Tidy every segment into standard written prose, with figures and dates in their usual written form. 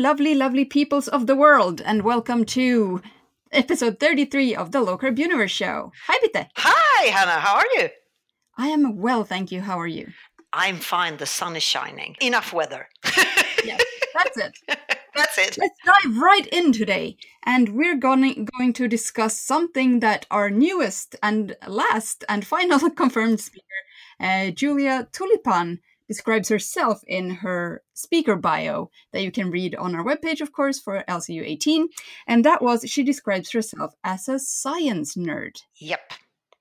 lovely, lovely peoples of the world, and welcome to episode 33 of the Low Carb Universe Show. Hi, Bitte. Hi, Hannah. How are you? I am well, thank you. How are you? I'm fine. The sun is shining. Enough weather. Yes, that's it. That's it. Let's dive right in today, and we're going to discuss something that our newest and last and final confirmed speaker, Julia Tulipan, describes herself in her speaker bio that you can read on our webpage, of course, for LCU 18. And that was, she describes herself as a science nerd. Yep.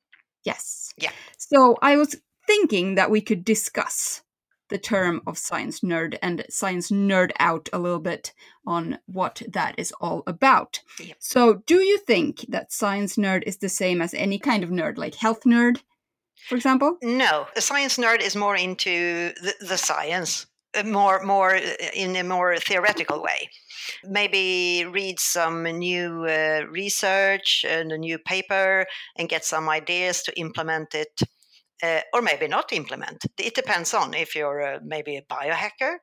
Yes. Yeah. So I was thinking that we could discuss the term of science nerd and science nerd out a little bit on what that is all about. Yep. So do you think that science nerd is the same as any kind of nerd, like health nerd, for example? No, a science nerd is more into the science, more in a more theoretical way. Maybe read some new research and a new paper and get some ideas to implement it. Or maybe not implement. It depends on if you're maybe a biohacker.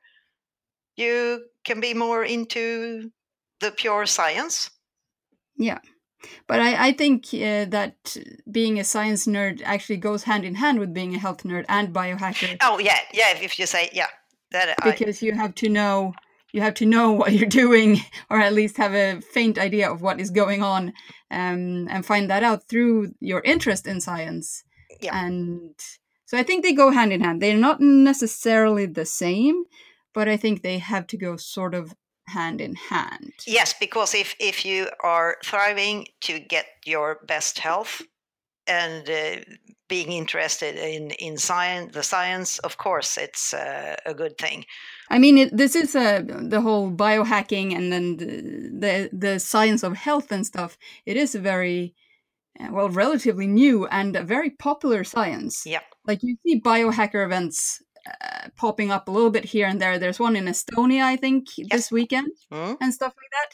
You can be more into the pure science. Yeah. But I think that being a science nerd actually goes hand in hand with being a health nerd and biohacker. Oh, yeah. If you say, yeah. Because you have to know what you're doing, or at least have a faint idea of what is going on, and find that out through your interest in science. Yeah. And so I think they go hand in hand. They're not necessarily the same, but I think they have to go sort of hand in hand. Yes, because if you are thriving to get your best health and being interested in science, the science, of course, it's a good thing. I mean, this is the whole biohacking and then the science of health and stuff. It is a very, well, relatively new and a very popular science. Yeah. Like you see biohacker events popping up a little bit here and there. There's one in Estonia, I think, this weekend and stuff like that.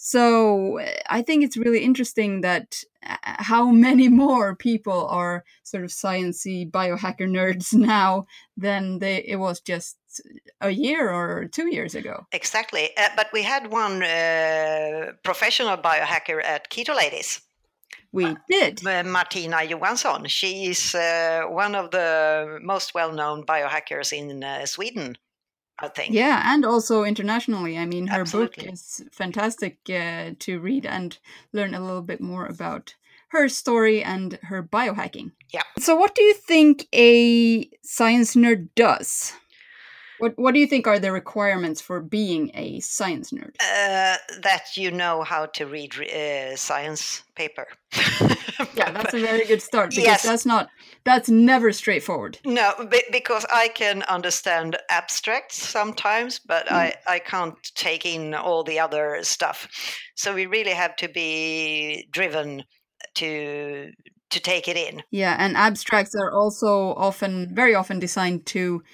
So I think it's really interesting that how many more people are sort of sciencey biohacker nerds now than it was just a year or 2 years ago. Exactly. But we had one professional biohacker at Keto Ladies. We did. Martina Johansson. She is one of the most well-known biohackers in Sweden, I think. Yeah, and also internationally. I mean, her Absolutely. book is fantastic to read and learn a little bit more about her story and her biohacking. Yeah. So what do you think a science nerd does? What do you think are the requirements for being a science nerd? That you know how to read science paper. Yeah, that's a very good start, because that's never straightforward. No, because I can understand abstracts sometimes, but I can't take in all the other stuff. So we really have to be driven to take it in. Yeah, and abstracts are also very often designed to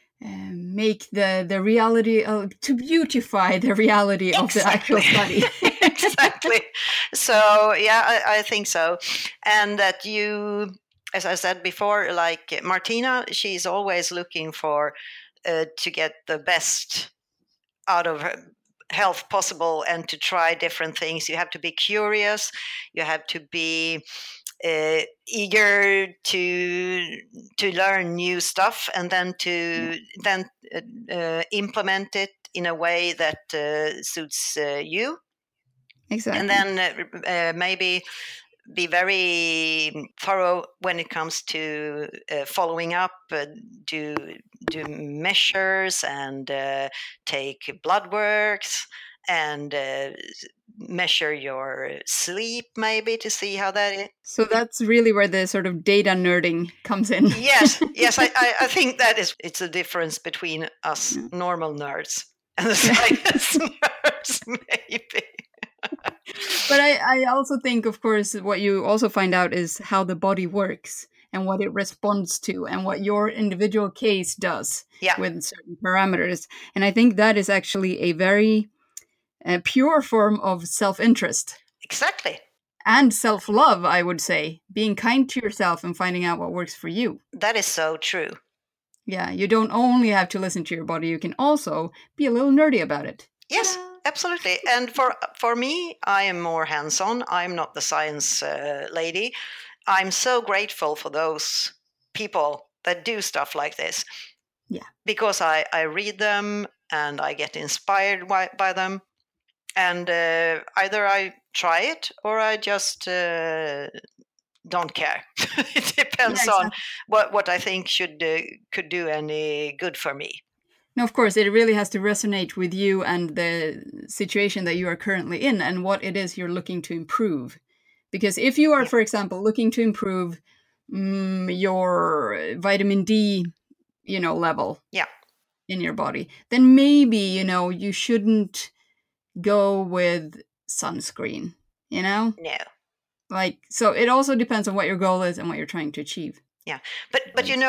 make the reality, to beautify the reality of the actual study. Exactly. So, yeah, I think so. And that you, as I said before, like Martina, she's always looking for to get the best out of her health possible and to try different things. You have to be curious. You have to be eager to learn new stuff, and then implement it in a way that suits you. Exactly. And then maybe be very thorough when it comes to following up, do measures and take blood works and measure your sleep, maybe, to see how that is. So that's really where the sort of data nerding comes in. Yes, I think that it's a difference between us normal nerds and the science nerds, maybe. But I also think, of course, what you also find out is how the body works and what it responds to and what your individual case does with certain parameters. And I think that is actually a very pure form of self-interest. Exactly. And self-love, I would say. Being kind to yourself and finding out what works for you. That is so true. Yeah, you don't only have to listen to your body. You can also be a little nerdy about it. Yes, absolutely. And for me, I am more hands-on. I'm not the science lady. I'm so grateful for those people that do stuff like this. Yeah. Because I read them and I get inspired by them. And either I try it or I just don't care. It depends on what I think could do any good for me. No, of course, it really has to resonate with you and the situation that you are currently in and what it is you're looking to improve. Because if you are, for example, looking to improve your vitamin D, level in your body, then maybe, you shouldn't go with sunscreen, No. Like, so it also depends on what your goal is and what you're trying to achieve. Yeah. But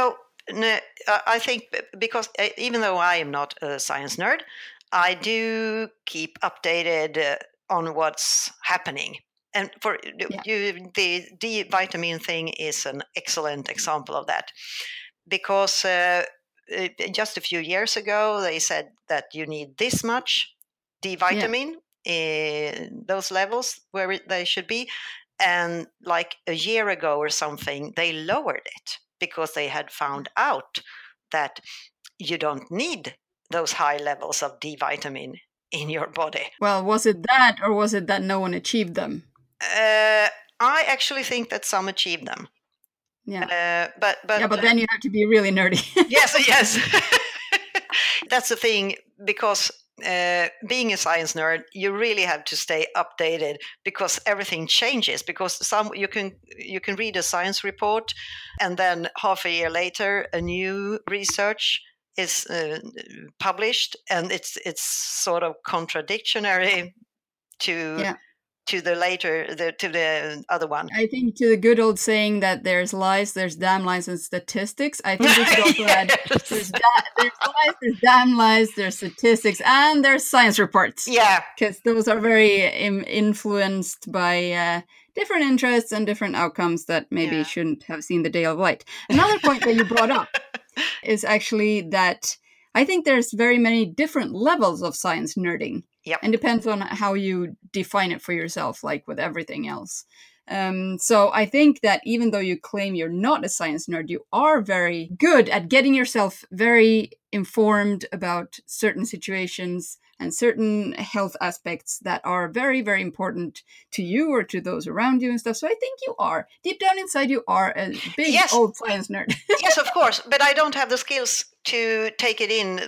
I think because even though I am not a science nerd, I do keep updated on what's happening. And for you, the D vitamin thing is an excellent example of that. Because just a few years ago, they said that you need this much D vitamin in those levels where they should be. And like a year ago or something, they lowered it because they had found out that you don't need those high levels of D vitamin in your body. Well, was it that, or was it that no one achieved them? I actually think that some achieved them. Yeah. But then you have to be really nerdy. Yes. That's the thing, because being a science nerd, you really have to stay updated because everything changes. Because you can read a science report, and then half a year later, a new research is published, and it's sort of contradictory to the other one. I think to the good old saying that there's lies, there's damn lies, and statistics. I think we should also add there's lies, there's damn lies, there's statistics, and there's science reports. Yeah, because those are very influenced by different interests and different outcomes that maybe shouldn't have seen the day of light. Another point that you brought up is actually that I think there's very many different levels of science nerding. Yep. And depends on how you define it for yourself, like with everything else. So I think that even though you claim you're not a science nerd, you are very good at getting yourself very informed about certain situations and certain health aspects that are very, very important to you or to those around you and stuff. So I think you are, deep down inside, you are a big old science nerd. Yes, of course. But I don't have the skills to take it in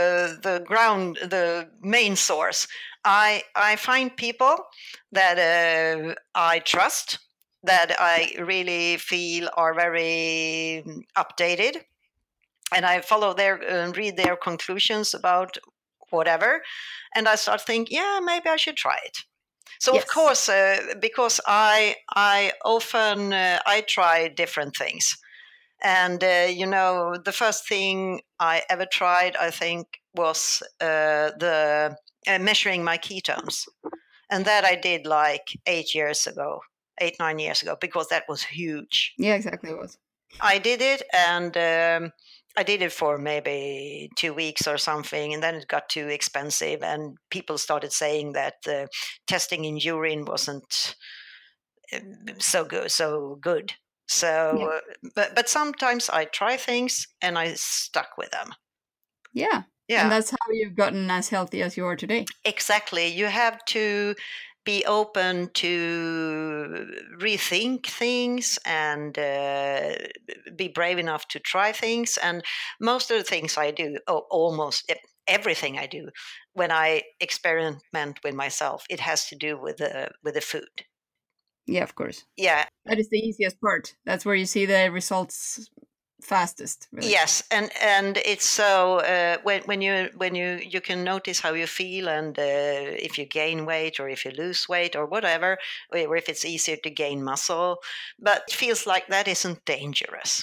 the main source. I find people that I trust, that I really feel are very updated, and I follow read their conclusions about whatever, and I start thinking, yeah, maybe I should try it. So of course, because I often I try different things. And, the first thing I ever tried, I think, was the measuring my ketones. And that I did like 8, 9 years ago, because that was huge. Yeah, exactly. It was. I did it, and I did it for maybe 2 weeks or something, and then it got too expensive, and people started saying that testing in urine wasn't so good. So, but sometimes I try things and I stuck with them. Yeah. And that's how you've gotten as healthy as you are today. Exactly. You have to be open to rethink things and be brave enough to try things. And most of the things I do, almost everything I do, when I experiment with myself, it has to do with the food. Yeah, of course. Yeah. That is the easiest part. That's where you see the results fastest. Really. Yes, and it's so when you can notice how you feel, and if you gain weight or if you lose weight or whatever, or if it's easier to gain muscle, but it feels like that isn't dangerous.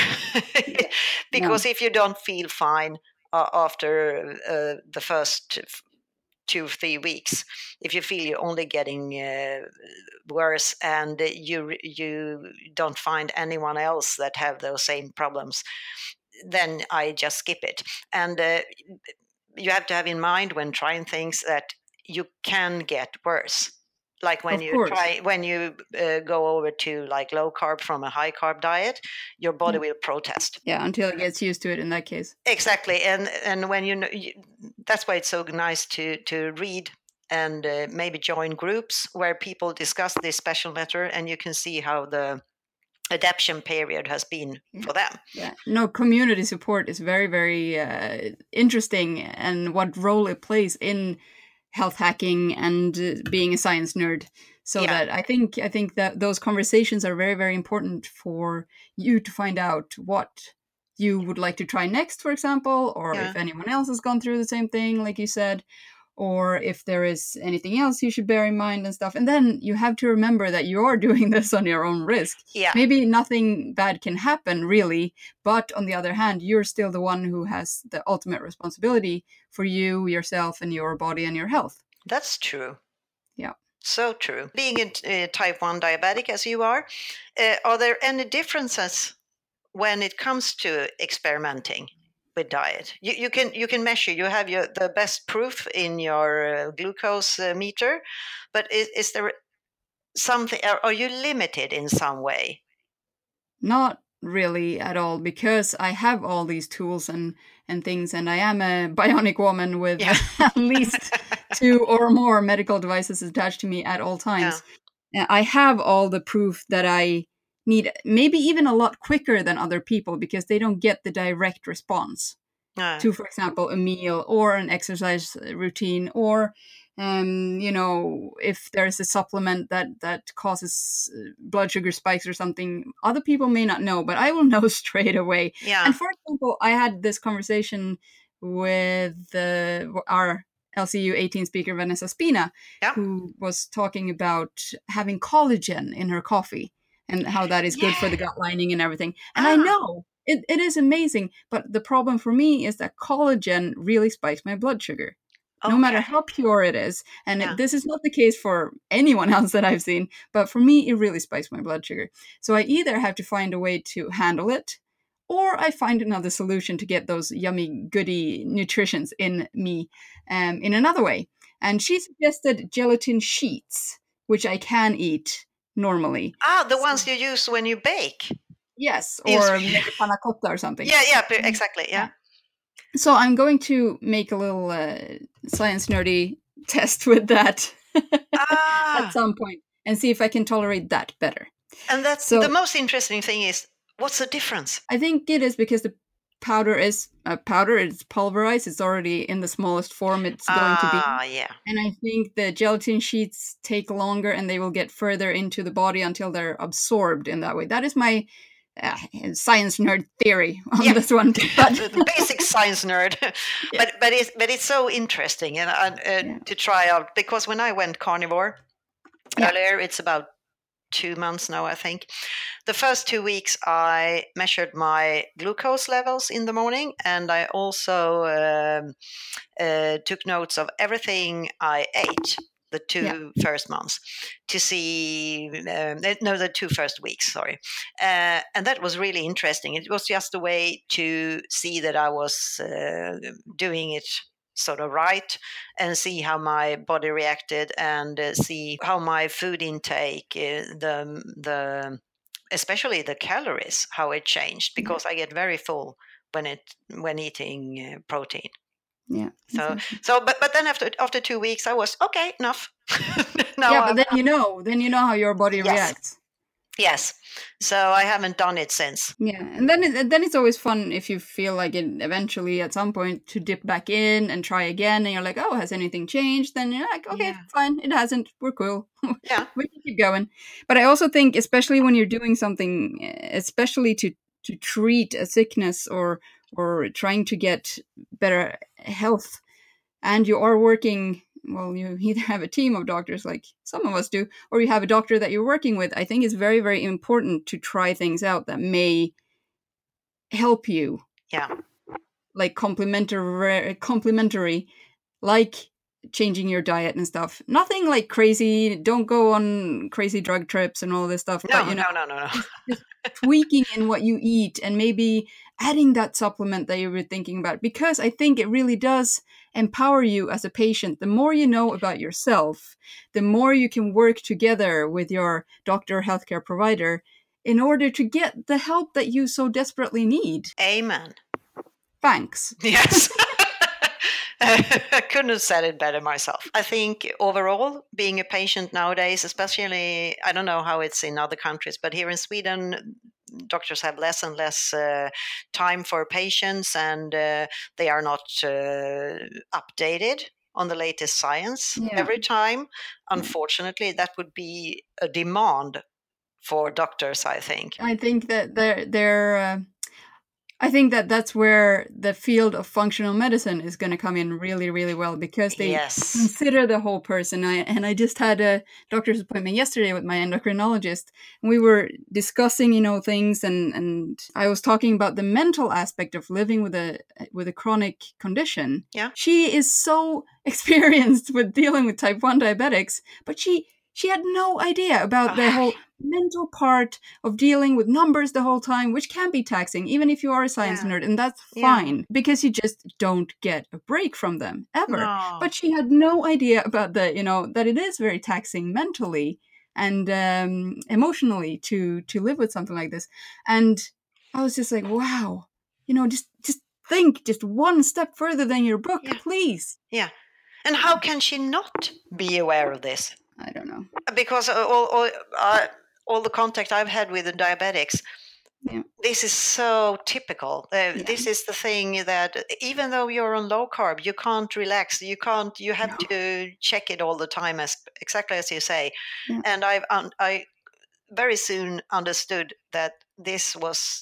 Because if you don't feel fine after the first 2 or 3 weeks, if you feel you're only getting worse, and you don't find anyone else that have those same problems, then I just skip it. And you have to have in mind when trying things that you can get worse. Like when you go over to like low carb from a high carb diet, your body will protest. Yeah, until it gets used to it in that case. Exactly. And when that's why it's so nice to read and maybe join groups where people discuss this special method, and you can see how the adaptation period has been for them. Yeah, no, community support is very, very interesting, and what role it plays in health hacking and being a science nerd. So that I think that those conversations are very, very important for you to find out what you would like to try next, for example, or if anyone else has gone through the same thing, like you said, or if there is anything else you should bear in mind and stuff. And then you have to remember that you're doing this on your own risk. Yeah. Maybe nothing bad can happen, really, but on the other hand, you're still the one who has the ultimate responsibility for you, yourself, and your body and your health. That's true. Yeah. So true. Being a type 1 diabetic as you are there any differences when it comes to experimenting with diet? You can measure. You have the best proof in your glucose meter, but is there something? Are you limited in some way? Not really at all, because I have all these tools and things, and I am a bionic woman with at least 2 or more medical devices attached to me at all times. Yeah. I have all the proof that I need, maybe even a lot quicker than other people, because they don't get the direct response to, for example, a meal or an exercise routine, or if there's a supplement that causes blood sugar spikes or something. Other people may not know, but I will know straight away. Yeah. And for example, I had this conversation with our LCU 18 speaker, Vanessa Spina, who was talking about having collagen in her coffee and how that is good for the gut lining and everything. And I know it is amazing, but the problem for me is that collagen really spikes my blood sugar. No matter how pure it is. And this is not the case for anyone else that I've seen, but for me, it really spikes my blood sugar. So I either have to find a way to handle it, or I find another solution to get those yummy, goody nutritions in me in another way. And she suggested gelatin sheets, which I can eat normally. The ones you use when you bake. Yes, or make a panna cotta or something. Yeah, exactly, yeah. So I'm going to make a little science nerdy test with that at some point and see if I can tolerate that better. And that's the most interesting thing is, what's the difference? I think it is because the powder is powder. It's pulverized. It's already in the smallest form it's going to be. Yeah. And I think the gelatin sheets take longer, and they will get further into the body until they're absorbed in that way. That is my science nerd theory on this one, but the basic science nerd. but it's so interesting and to try out, because when I went carnivore earlier, it's about 2 months now, I think. The first 2 weeks, I measured my glucose levels in the morning, and I also took notes of everything I ate the 2 first months to see, the 2 first weeks, sorry. And that was really interesting. It was just a way to see that I was doing it sort of right, and see how my body reacted, and see how my food intake, especially the calories, how it changed, because I get very full when eating protein. Yeah. But then after 2 weeks, I was okay, enough. But then you know how your body reacts. Yes. So I haven't done it since. Yeah, and then it's always fun if you feel like it eventually at some point to dip back in and try again, and you're like, oh, has anything changed? Then you're like, okay, fine, it hasn't. We're cool. Yeah, we can keep going. But I also think, especially when you're doing something, especially to treat a sickness or trying to get better health, and you are working, well, you either have a team of doctors like some of us do, or you have a doctor that you're working with, I think it's very, very important to try things out that may help you. Yeah. Like complementary, like changing your diet and stuff. Nothing like crazy. Don't go on crazy drug trips and all this stuff. No, but, no. Just tweaking in what you eat, and maybe adding that supplement that you were thinking about, because I think it really does empower you as a patient. The more you know about yourself, the more you can work together with your doctor or healthcare provider in order to get the help that you so desperately need. Amen. Thanks. Yes. I couldn't have said it better myself. I think overall, being a patient nowadays, especially, I don't know how it's in other countries, but here in Sweden, doctors have less and less time for patients, and they are not updated on the latest science every time. Unfortunately, that would be a demand for doctors, I think. I think that I think that that's where the field of functional medicine is going to come in really, really well, because they consider the whole person. I just had a doctor's appointment yesterday with my endocrinologist, and we were discussing, things, and I was talking about the mental aspect of living with a chronic condition. Yeah. She is so experienced with dealing with type 1 diabetics, but she had no idea about the whole mental part of dealing with numbers the whole time, which can be taxing, even if you are a science nerd, and that's fine, because you just don't get a break from them, ever. No. But she had no idea about that it is very taxing mentally and emotionally to live with something like this. And I was just like, wow, just think just one step further than your book, please. Yeah. And how can she not be aware of this? I don't know. Because all the contact I've had with the diabetics, this is so typical. This is the thing that even though you're on low carb, you can't relax. You have to check it all the time, exactly as you say. Yeah. And I very soon understood that this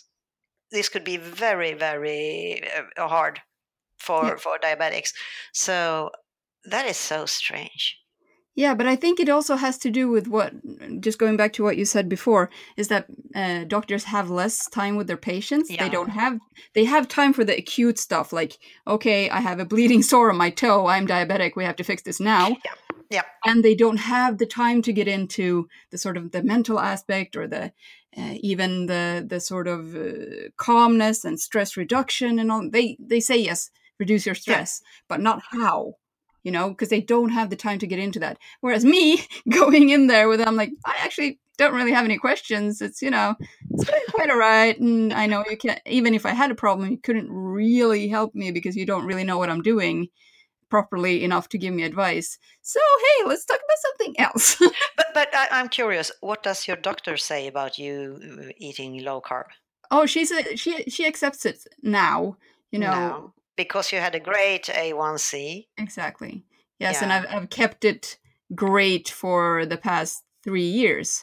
could be very, very hard for diabetics. So that is so strange. Yeah, but I think it also has to do with just going back to what you said before, is that doctors have less time with their patients. Yeah. They have time for the acute stuff, like, okay, I have a bleeding sore on my toe, I'm diabetic, we have to fix this now. Yeah. Yeah. And they don't have the time to get into the sort of the mental aspect, or the even the sort of calmness and stress reduction and all. They say, yes, reduce your stress, but not how. Because they don't have the time to get into that. Whereas me going in there with them, like, I actually don't really have any questions. It's, it's quite all right. And I know you can't, even if I had a problem, you couldn't really help me because you don't really know what I'm doing properly enough to give me advice. So, hey, let's talk about something else. But I'm curious, what does your doctor say about you eating low carb? Oh, she accepts it now, Now. Because you had a great A1C. Exactly. Yes, and I've kept it great for the past 3 years.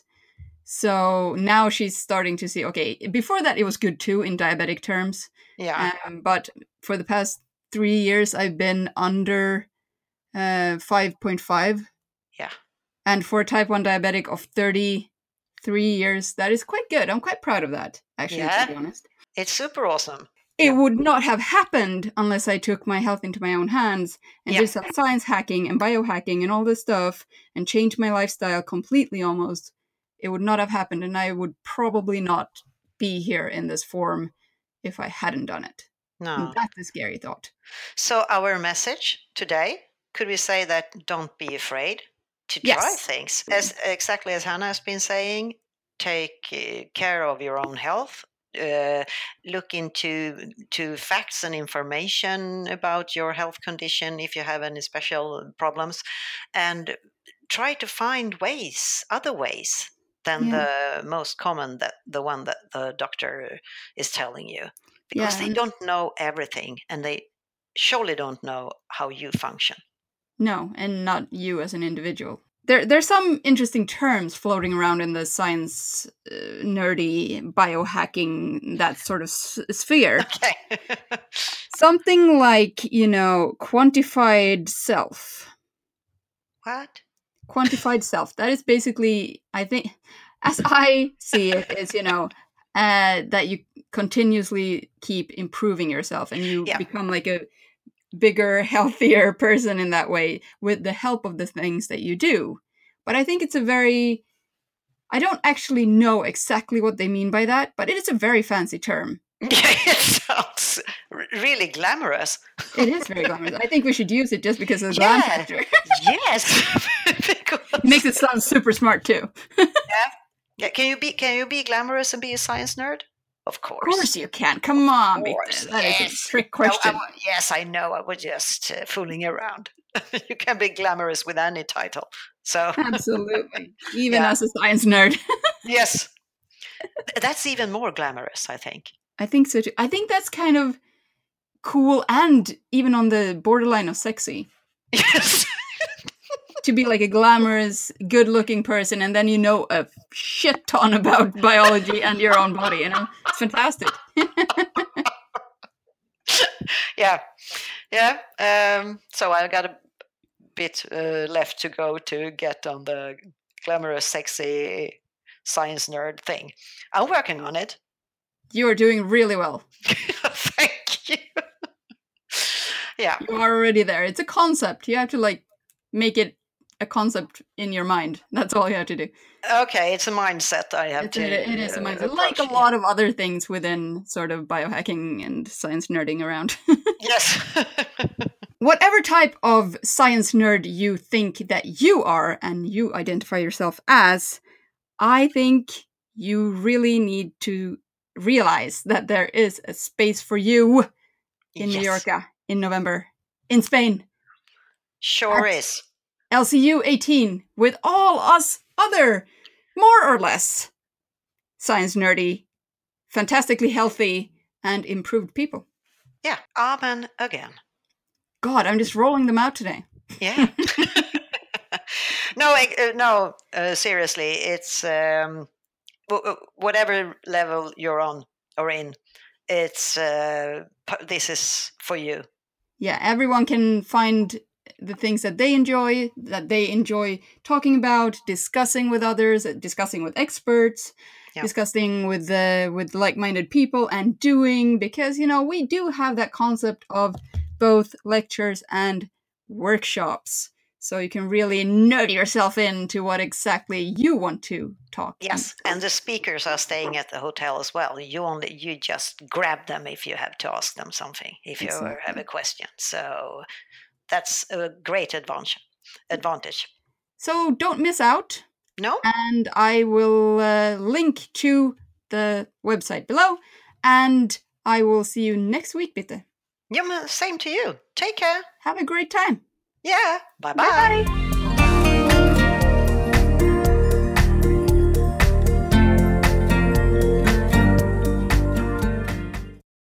So now she's starting to see, okay, before that it was good too in diabetic terms. Yeah. But for the past 3 years I've been under 5.5. Yeah. And for a type 1 diabetic of 33 years, that is quite good. I'm quite proud of that, actually, to be honest. It's super awesome. It would not have happened unless I took my health into my own hands and did some science hacking and biohacking and all this stuff and changed my lifestyle completely almost. It would not have happened, and I would probably not be here in this form if I hadn't done it. No. And that's a scary thought. So our message today, could we say that don't be afraid to try things? Exactly as Hannah has been saying, take care of your own health. Look into facts and information about your health condition if you have any special problems, and try to find other ways than the most common, the one that the doctor is telling you, because they don't know everything, and they surely don't know how you function. No, and not you as an individual. There's some interesting terms floating around in the science, nerdy, biohacking, that sort of sphere. Okay. Something like, quantified self. What? Quantified self. That is basically, I think, as I see it, is, that you continuously keep improving yourself, and you become like a bigger, healthier person in that way with the help of the things that you do. But I think it's I don't actually know exactly what they mean by that, but it is a very fancy term. It sounds really glamorous. It is very glamorous. I think we should use it just because of the glam factor. Yes. It makes it sound super smart too. Yeah. Can you be glamorous and be a science nerd? Of course. Of course you can. Come on, Bitte. That is a trick question. No, yes, I know. I was just fooling around. You can be glamorous with any title. So absolutely, even as a science nerd. Yes, that's even more glamorous, I think. I think so too. I think that's kind of cool and even on the borderline of sexy. Yes. To be like a glamorous, good-looking person, and then you know a shit ton about biology and your own body. You know, it's fantastic. Yeah. So I got a bit left to go to get on the glamorous, sexy science nerd thing. I'm working on it. You are doing really well. Thank you. Yeah. You are already there. It's a concept. You have to make it a concept in your mind. That's all you have to do. Okay, it's a mindset I have to. It is a mindset, like a lot of other things within sort of biohacking and science nerding around. Yes. Whatever type of science nerd you think that you are and you identify yourself as, I think you really need to realize that there is a space for you in Mallorca in November, in Spain. Sure is. LCU 18 with all us other, more or less, science nerdy, fantastically healthy, and improved people. Yeah, amen again. God, I'm just rolling them out today. Yeah. No, seriously, it's whatever level you're on or in, it's this is for you. Yeah, everyone can find the things that they enjoy talking about, discussing with others, discussing with experts, discussing with like-minded people, and doing, because we do have that concept of both lectures and workshops, so you can really nerd yourself into what exactly you want to talk. Yes, and the speakers are staying at the hotel as well. You just grab them if you have to ask them something, if you have a question. So that's a great advantage. So don't miss out. No. And I will link to the website below, and I will see you next week, Bitte. Yeah, same to you. Take care. Have a great time. Yeah. Bye-bye.